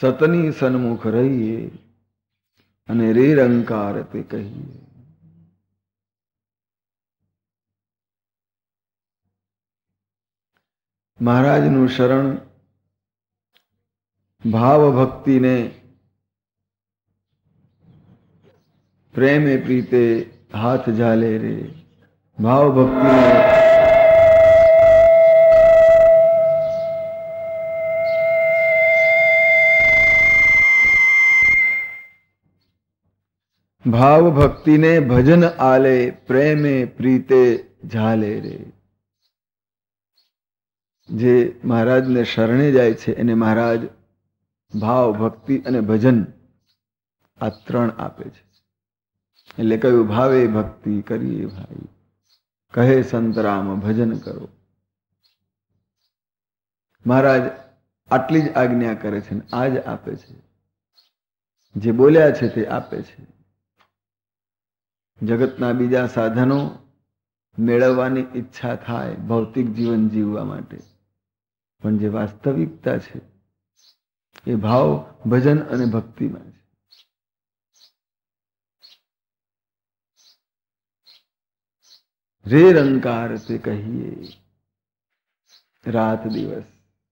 સતની સન્મુખ રહીએ અને રેરંકાર તે કહીએ. મહારાજનું શરણ ભાવ ભક્તિને પ્રેમે પ્રીતે હાથ ઝાલે રે. ભાવ ભક્તિને ભાવ ભક્તિને ભજન આલે પ્રેમે પ્રીતે ઝાલે રે. જે મહારાજને શરણે જાય છે એને મહારાજ ભાવ ભક્તિ અને ભજન આ ત્રણ આપે છે. એટલે કયું ભાવે ભક્તિ કરીએ ભાઈ, કહે સંતરામ ભજન કરો. મહારાજ આટલી જ આજ્ઞા કરે છે ને આ જ આપે છે. જે બોલ્યા છે તે આપે છે. જગતના બીજા સાધનો મેળવવાની ઈચ્છા થાય ભૌતિક જીવન જીવવા માટે, પણ જે વાસ્તવિકતા છે એ ભાવ ભજન અને ભક્તિમાં છે. રે રંકાર તે કહીએ રાત દિવસ.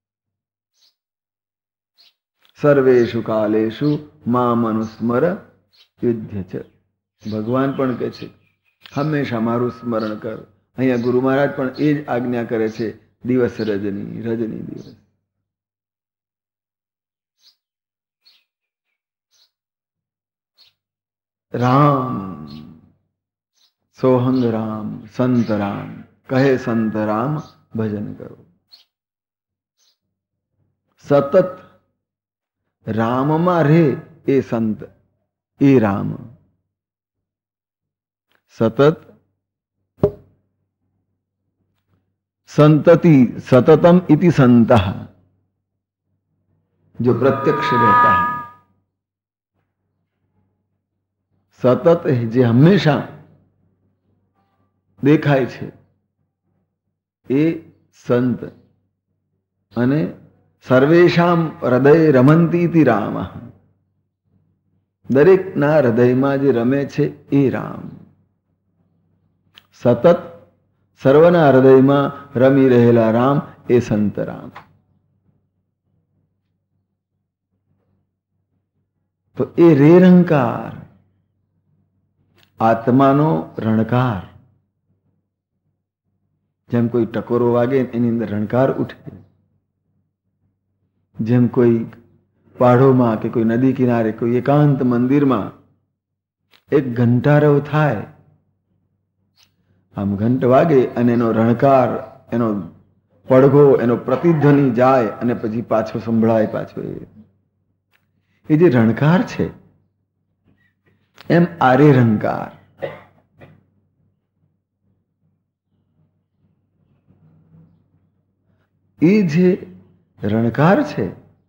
સર્વેષુ કાલેષુ મામ અનુસ્મર યુધ્ય ચ. ભગવાન પણ કહે છે હંમેશા મારું સ્મરણ કર. અહીંયા ગુરુ મહારાજ પણ એ જ આજ્ઞા કરે છે. દિવસ રજની, રજની દિવસ. રામ સોહંગ રામ, સંત રામ, કહે સંત રામ ભજન કરો. સતત રામમાં રહે એ સંત, એ રામ. સતત संतति सततम इति संतः, जो प्रत्यक्ष रहता है. सतत जे हमेशा દેખાય છે એ સંત. અને સર્વેશામ હૃદય રમંતી ઇતિ રામ, દરેકના હૃદયમાં જે રમે છે એ રામ. સતત સર્વના હૃદયમાં રમી રહેલા રામ એ સંત રામ. તો એ રેરંકાર, આત્માનો રણકાર. જેમ કોઈ ટકોરો વાગે એની અંદર રણકાર ઉઠે, જેમ કોઈ પહાડોમાં કે કોઈ નદી કિનારે કોઈ એકાંત મંદિરમાં એક ઘંટારવ થાય, આમ ઘંટ વાગે અને એનો રણકાર, એનો પડઘો, એનો પ્રતિધ્વનિ જાય અને પછી પાછો સંભળાય. પાછો એ જે રણકાર છે એમ આરે રણકાર. એ જે રણકાર છે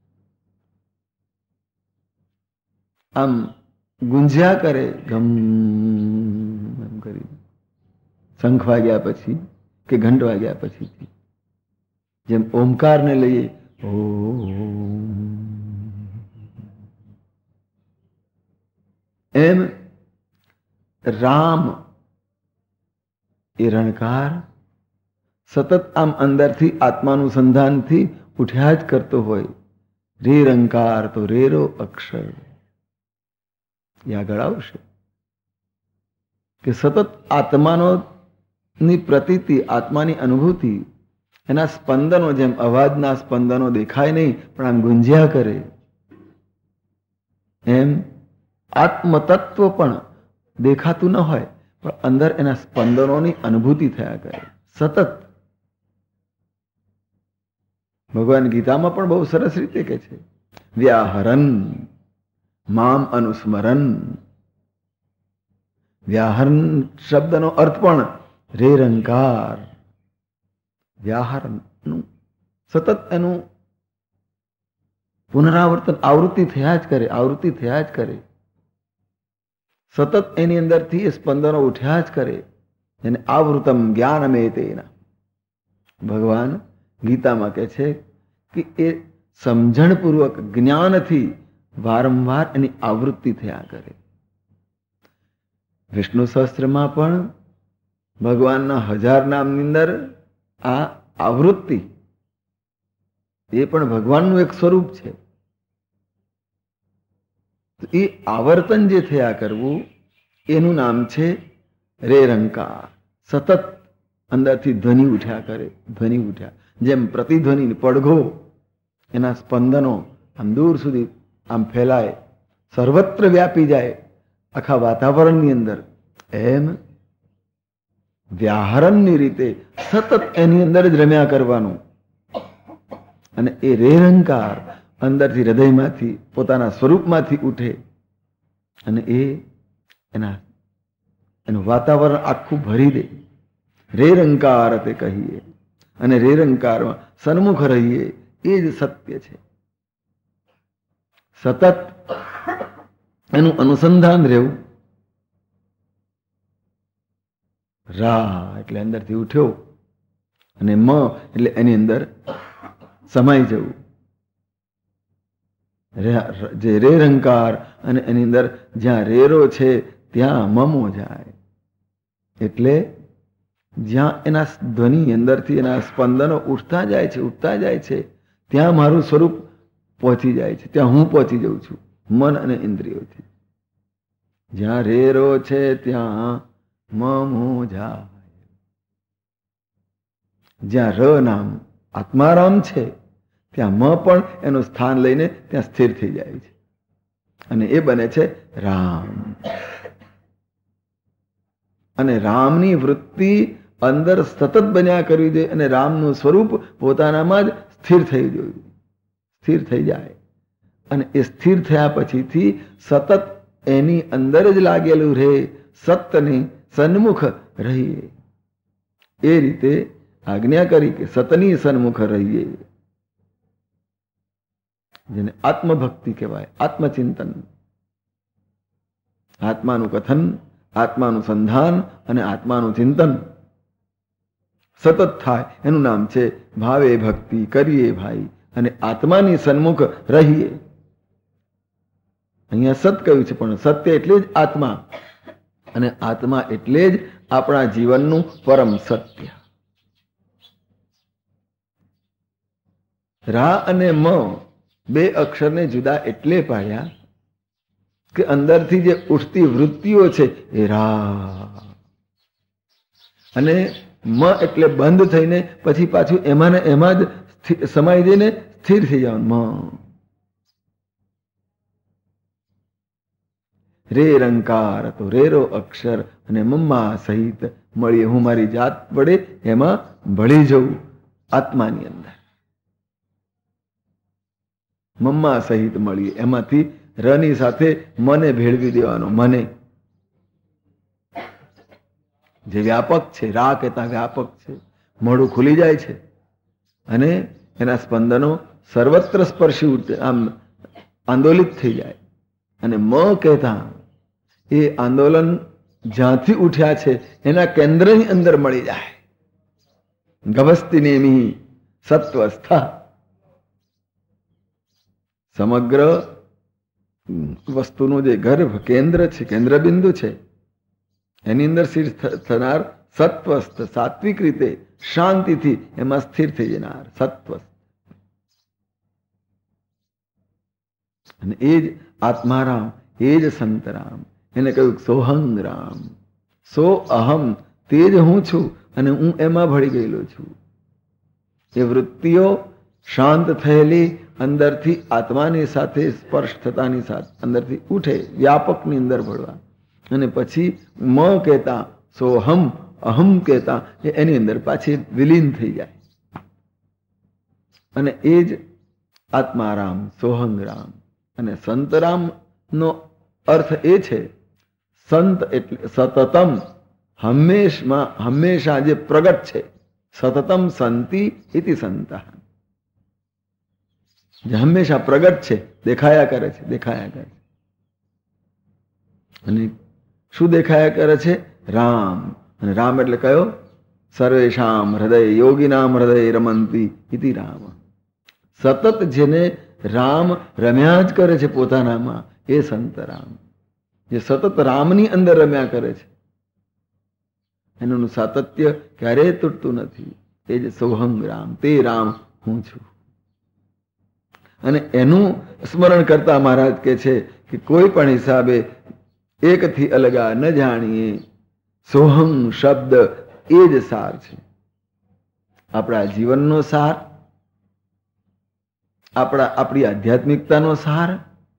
આમ ગુંજ્યા કરે ગમ એમ કરી, શંખ વાગ્યા પછી કે ઘંટ વાગ્યા પછી. જેમ ઓમકારને લઈએ ઓમ, એમ રામ એ રણકાર સતત આમ અંદરથી આત્માનુસંધાનથી ઉઠ્યા જ કરતો હોય. રે રંકાર તો રેરો અક્ષર એ આગળ આવશે કે સતત આત્માનો ની પ્રતીતિ, આત્માની અનુભૂતિ, એના સ્પંદનો, જેમ અવાજના સ્પંદનો દેખાય નહીં પણ આમ ગુંજ્યા કરે, એમ આત્મતત્વ પણ દેખાતું ન હોય પણ અંદર એના સ્પંદનોની અનુભૂતિ થયા કરે સતત. ભગવાન ગીતામાં પણ બહુ સરસ રીતે કહે છે વ્યાહરન મામ અનુસ્મરન. વ્યાહરણ શબ્દનો અર્થ પણ રે રંકાર. વ્યાહરણનું સતત એનું પુનરાવર્તન, આવૃત્તિ થયા જ કરે, આવૃત્તિ થયા જ કરે. સતત એની અંદરથી એ સ્પંદનો ઉઠ્યા જ કરે. એને આવૃતમ જ્ઞાનમે તેના. ભગવાન ગીતામાં કહે છે કે એ સમજણપૂર્વક જ્ઞાનથી વારંવાર એની આવૃત્તિ થયા કરે. વિષ્ણુ સહસ્ત્રમાં પણ ભગવાનના 1000 નામની અંદર આ આવૃત્તિ એ પણ ભગવાનનું એક સ્વરૂપ છે. એ આવર્તન જે થયા કરવું એનું નામ છે રેરંકાર. સતત અંદરથી ધ્વનિ ઉઠ્યા કરે, ધ્વનિ ઉઠ્યા. જેમ પ્રતિધ્વનિ પડઘો એના સ્પંદનો આમ દૂર સુધી આમ ફેલાય, સર્વત્ર વ્યાપી જાય આખા વાતાવરણની અંદર, એમ વ્યાહરણની રીતે સતત એની અંદર જ રમ્યા કરવાનું. અને એ રેરંકાર અંદરથી હૃદયમાંથી પોતાના સ્વરૂપમાંથી ઉઠે અને એનું વાતાવરણ આખું ભરી દે. રેરંકાર તે કહીએ અને રેરંકારમાં સન્મુખ રહીએ એ જ સત્ય છે. સતત એનું અનુસંધાન રહેવું. રા એટલે અંદરથી ઉઠ્યો અને મ એટલે એની અંદર સમાઈ જવું. જે રેરંકાર અને એની અંદર જ્યાં રેરો છે ત્યાં મમો જાય. એટલે જ્યાં એના ધ્વનિ અંદરથી એના સ્પંદનો ઉઠતા જાય છે ત્યાં મારું સ્વરૂપ પહોંચી જાય છે, ત્યાં હું પહોંચી જઉં છું મન અને ઇન્દ્રિયોથી. જ્યાં રેરો છે ત્યાં મમો જાય. જ્યાં ર નામ આત્મારામ છે ત્યાં મ પણ એનું સ્થાન લઈને ત્યાં સ્થિર થઈ જાય છે અને એ બને છે રામ. અને રામની વૃત્તિ અંદર સતત બન્યા કરવી જોઈએ અને રામનું સ્વરૂપ પોતાનામાં જ સ્થિર થઈ જોઈએ, સ્થિર થઈ જાય. અને એ સ્થિર થયા પછીથી સતત એની અંદર જ લાગેલું રહે, સતની સન્મુખ રહીએ. એ રીતે આજ્ઞા કરી કે સતની સન્મુખ રહીએ, જેને આત્મભક્તિ કહેવાય, આત્મચિંતન. આત્માનું કથન, આત્માનું સંધાન અને આત્માનું ચિંતન સતત થાય એનું નામ છે ભાવે ભક્તિ કરીએ ભાઈ અને આત્માની સન્મુખ રહીએ. અહીંયા સત કહ્યું છે પણ સત્ય એટલે જ આત્મા અને આત્મા એટલે જ આપણા જીવનનું પરમ સત્ય. રા અને મ બે અક્ષરને જુદા એટલે પાડ્યા કે અંદરથી જે ઉઠતી વૃત્તિઓ છે એ રા, અને મ એટલે બંધ થઈને પછી પાછું એમાં ને એમાં જ સમાઈ જઈને સ્થિર થઈ જવાનું. રે રંકાર તો રેરો અક્ષર અને મમ્મા સહિત મળીએ હું મારી જાત વડે એમાં ભળી જવું આત્માની અંદર. મમ્મા સહિત મળીએ એમાંથી રની સાથે મને ભેળવી દેવાનો. મને જે વ્યાપક છે, રા કહેતા વ્યાપક છે, મોઢું ખુલી જાય છે અને એના સ્પંદનો સર્વત્ર સ્પર્શી આમ આંદોલિત થઈ જાય. અને મ કહેતા એ આંદોલન જ્યાંથી ઉઠ્યા છે એના કેન્દ્રની અંદર મળી જાય. ગભસ્તી નેમી સત્વસ્થા, સમગ્ર વસ્તુનું જે ગર્ભ કેન્દ્ર છે, કેન્દ્ર બિંદુ છે, એની અંદર સ્થિર થનાર સત્વસ્થ, સાત્વિક રીતે શાંતિથી એમાં સ્થિર થઈ જનાર સત્વસ્થ. અને એ જ આત્મારામ, એ જ સંતરામ. એને કહ્યું સોહંગ રામ, સો અહમ, તે જ હું છું અને હું એમાં ભળી ગયેલો છું. એ વૃત્તિઓ શાંત થયેલી અંદરથી આત્માની સાથે સ્પર્શ થતાની સાથે અંદરથી ઉઠે, વ્યાપકની અંદર ભળવા. અને પછી મ કહેતા સોહમ, અહમ કહેતા એની અંદર પાછી વિલીન થઈ જાય. અને એ જ આત્મારામ, સોહંગ રામ. અને સંતરામ નો અર્થ એ છે, સંત એટલે સતતમ, હંમેશા જે પ્રગટ છે. સતતમ સંતિ ઇતિ સંતઃ, જે હંમેશા પ્રગટ છે, દેખાયા કરે છે, દેખાયા કરે છે. અને શું દેખાયા કરે છે? રામ. અને રામ એટલે કયો? સર્વેશામ હૃદય યોગીનામ હૃદય રમંતી ઇતિ રામ. સતત જેને રામ રમ્યા જ કરે છે પોતાનામાં, એ સંત રામ. જે સતત રામની અંદર રમ્યા કરે છે એનું સાતત્ય ક્યારેય તૂટતું નથી. એ જ સોહમ રામ, તે રામ હું છું. અને એનું સ્મરણ કરતા મહારાજ કે છે કે કોઈ પણ હિસાબે એકથી અલગા ન જાણીએ. સોહમ શબ્દ એ જ સાર છે, આપણા જીવનનો સાર, આપણી આધ્યાત્મિકતાનો સાર,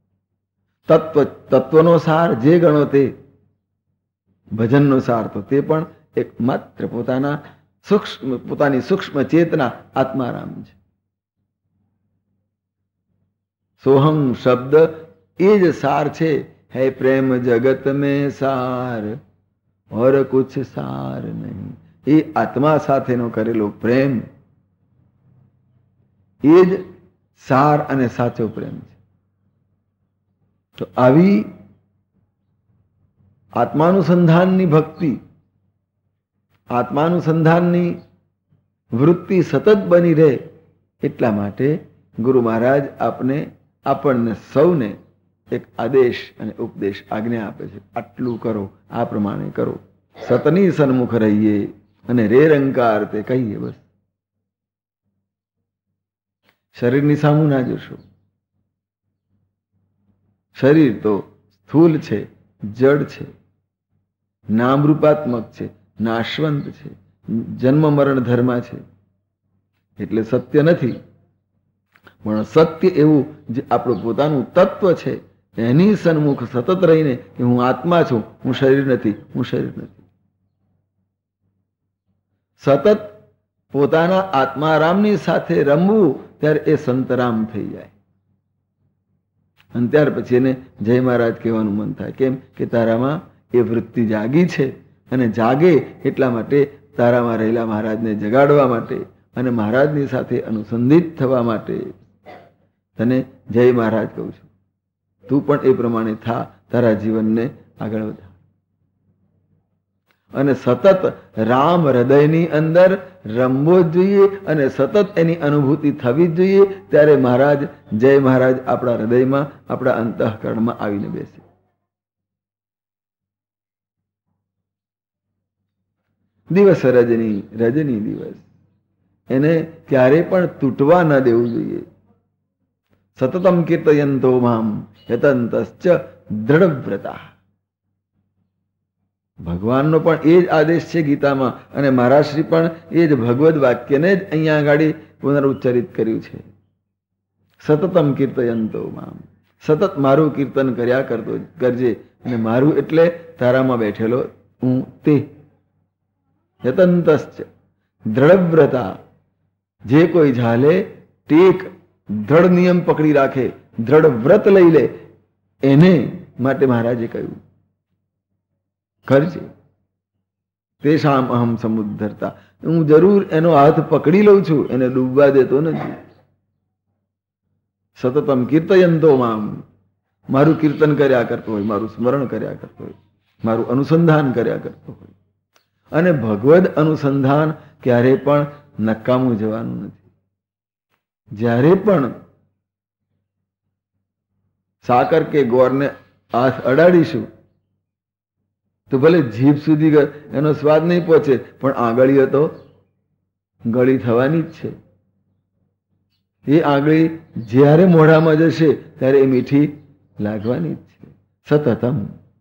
તત્વનો સાર, જે ગણો તે. ભજનનો સાર તો તે પણ એક માત્ર પોતાની સૂક્ષ્મ ચેતના આત્મારામ છે. સોહમ શબ્દ એ જ સાર છે. હૈ પ્રેમ જગત મેં સાર ઓર કુછ સાર નહીં. એ આત્મા સાથેનો કરેલો પ્રેમ એ જ સાર અને સાચો પ્રેમ છે. તો આવી આત્માનુસંધાનની ભક્તિ, આત્માનુસંધાનની વૃત્તિ સતત બની રહે એટલા માટે ગુરુ મહારાજ આપણને સૌને એક આદેશ અને ઉપદેશ આજ્ઞા આપે છે. આટલું કરો, આ પ્રમાણે કરો, સતની સન્મુખ રહીએ અને રે રંકાર તે કહીએ. બસ શરીરની સામું ના જોશો. શરીર તો સ્થૂલ છે, જડ છે, નામરૂપાત્મક છે, નાશવંત છે, જન્મ મરણ ધર્મા છે, એટલે સત્ય નથી. પણ સત્ય એવું જે આપણું પોતાનું તત્વ છે એની સન્મુખ સતત રહીને કે હું આત્મા છું, હું શરીર નથી, હું શરીર નથી. સતત પોતાના આત્મારામની સાથે રમવું, ત્યારે એ સંતરામ થઈ જાય. અને ત્યાર પછી એને જય મહારાજ કહેવાનું મન થાય. કેમ કે તારામાં એ વૃત્તિ જાગી છે, અને જાગે એટલા માટે તારામાં રહેલા મહારાજને જગાડવા માટે અને મહારાજની સાથે અનુસંધિત થવા માટે તને જય મહારાજ કહું છું. તું પણ એ પ્રમાણે થા, તારા જીવનને આગળ વધા. અને સતત રામ હૃદયની અંદર રમવો જ જોઈએ અને સતત એની અનુભૂતિ થવી જ જોઈએ. ત્યારે મહારાજ જય મહારાજ આપણા હૃદયમાં, આપણા અંતઃકરણમાં આવીને બેસે. દિવસ રજની, રજની દિવસ, એને ક્યારે પણ તૂટવા ન દેવું જોઈએ. સતતમ કીર્તયંતો મામ યતંતશ્ચ દ્રઢવ્રતા. ભગવાનનો પણ એ જ આદેશ છે ગીતામાં, અને મહારાજશ્રી પણ એ જ ભગવદ વાક્યને જ અહીંયા આગળ પુનરુચ્ચરિત કર્યું છે. સતતમ કીર્તયંતો મામ, સતત મારું કીર્તન કર્યા કરજે. અને મારું એટલે તારામાં બેઠેલો હું તે. યતંતશ્ચ દ્રઢવ્રતા, જે કોઈ ઝાલે ટેક દ્રઢ નિયમ પકડી રાખે, દ્રઢ વ્રત લઈ લે, એને માટે મહારાજે કહ્યું કરજે. તેષામ અહમ સમુદ્ધરતા, હું જરૂર એનો હાથ પકડી લઉં છું, એને ડૂબવા દેતો નથી. સતતમ કીર્તયંતો મામ, મારું કીર્તન કર્યા કરતો હોય, મારું સ્મરણ કર્યા કરતો હોય, મારું અનુસંધાન કર્યા કરતો હોય. અને ભગવદ અનુસંધાન ક્યારે પણ નકામું જવાનું નથી. જ્યારે પણ સાકર કે ગોળને હાથ અડાડીશું તો ભલે જીભ સુધી એનો સ્વાદ નહીં પહોંચે, પણ આંગળીઓ તો ગળી થવાની જ છે. એ આંગળી જ્યારે મોઢામાં જશે ત્યારે એ મીઠી લાગવાની જ છે. સતતમ,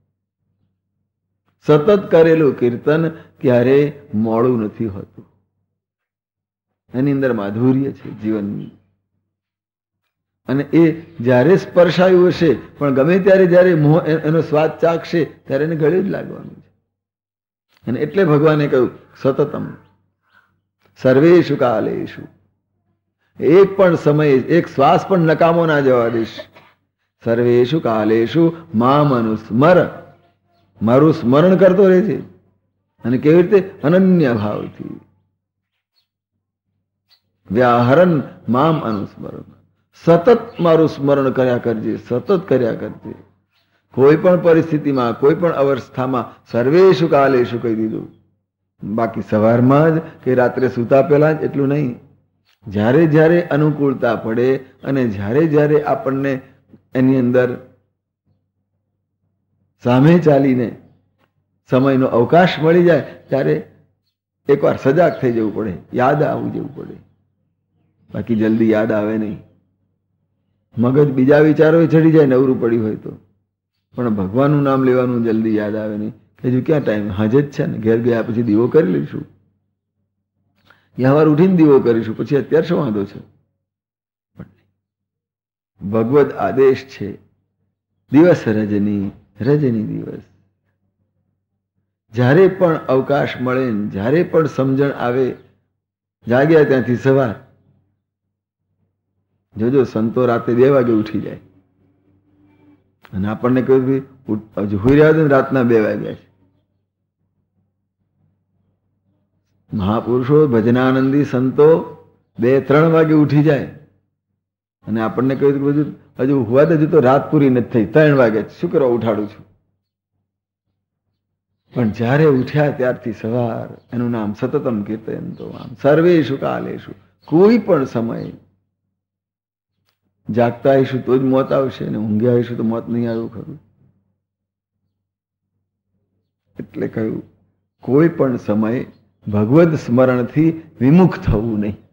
સતત કરેલું કીર્તન ક્યારેય મોડું નથી હોતું. એની અંદર માધુર્ય છે જીવનની. અને એ જ્યારે સ્પર્શાયું હશે, પણ ગમે ત્યારે જ્યારે એનો સ્વાદ ચાખશે ત્યારે એને ગળે જ લાગવાનું છે. અને એટલે ભગવાને કહ્યું સતતમ સર્વેષુ કાલેષુ, એક પણ સમયે એક શ્વાસ પણ નકામો ના જવા દઈશ. સર્વેષુ કાલેષુ મામ અનુસ્મર, મારું સ્મરણ કરતો રહેજે. અને કેવી રીતે? અનન્ય ભાવથી. વ્યાહરણ મામ અનુસ્મરણ, સતત મારું સ્મરણ કર્યા કરજે, સતત કર્યા કરજે. કોઈ પણ પરિસ્થિતિમાં, કોઈ પણ અવસ્થામાં સર્વેષુ કાલેષુ કહી દીધું. બાકી સવારમાં જ કે રાત્રે સૂતા પહેલા જ એટલું નહીં. જ્યારે જ્યારે અનુકૂળતા પડે અને જ્યારે જ્યારે આપણને એની અંદર સામે ચાલીને સમયનો અવકાશ મળી જાય ત્યારે એકવાર સજાગ થઈ જવું પડે, યાદ આવવું જવું પડે. બાકી જલ્દી યાદ આવે નહીં. મગજ બીજા વિચારો ચડી જાય નવરું પડ્યું હોય તો, પણ ભગવાનનું નામ લેવાનું જલ્દી યાદ આવે નહીં. કે હજુ ક્યાં ટાઈમ, હાજર છે ને, ઘેર ગયા પછી દીવો કરી લઈશું, વાર ઉઠીને દીવો કરીશું, પછી અત્યારે શું વાંધો છે. ભગવદ આદેશ છે, દિવસ રજની, રજની દિવસ. જ્યારે પણ અવકાશ મળે, જ્યારે પણ સમજણ આવે, જાગ્યા ત્યાંથી સવાર. જોજો સંતો રાતે 2 વાગે ઉઠી જાય અને આપણને કહ્યું હજુ હોઈ રહ્યા હતા ને રાતના 2 વાગ્યા છે. મહાપુરુષો ભજનાનંદી સંતો 2-3 વાગે ઉઠી જાય અને આપણને કહ્યું કે બધું હજુ હુવા હજુ તો રાત પૂરી નથી થઈ, 3 વાગે શું કરવા ઉઠાડું છું. પણ જ્યારે ઉઠ્યા ત્યારથી સવાર, એનું નામ સતતમ કીર્તયંતો આમ સર્વેષુ કાલેષુ. કોઈ પણ સમય જાગતા આવીશું તો જ મોત આવશે ને ઊંઘ્યા આવીશું તો મોત નહીં આવ્યું ખરું. એટલે કહ્યું કોઈ પણ સમય ભગવદ સ્મરણથી વિમુખ થવું નહીં.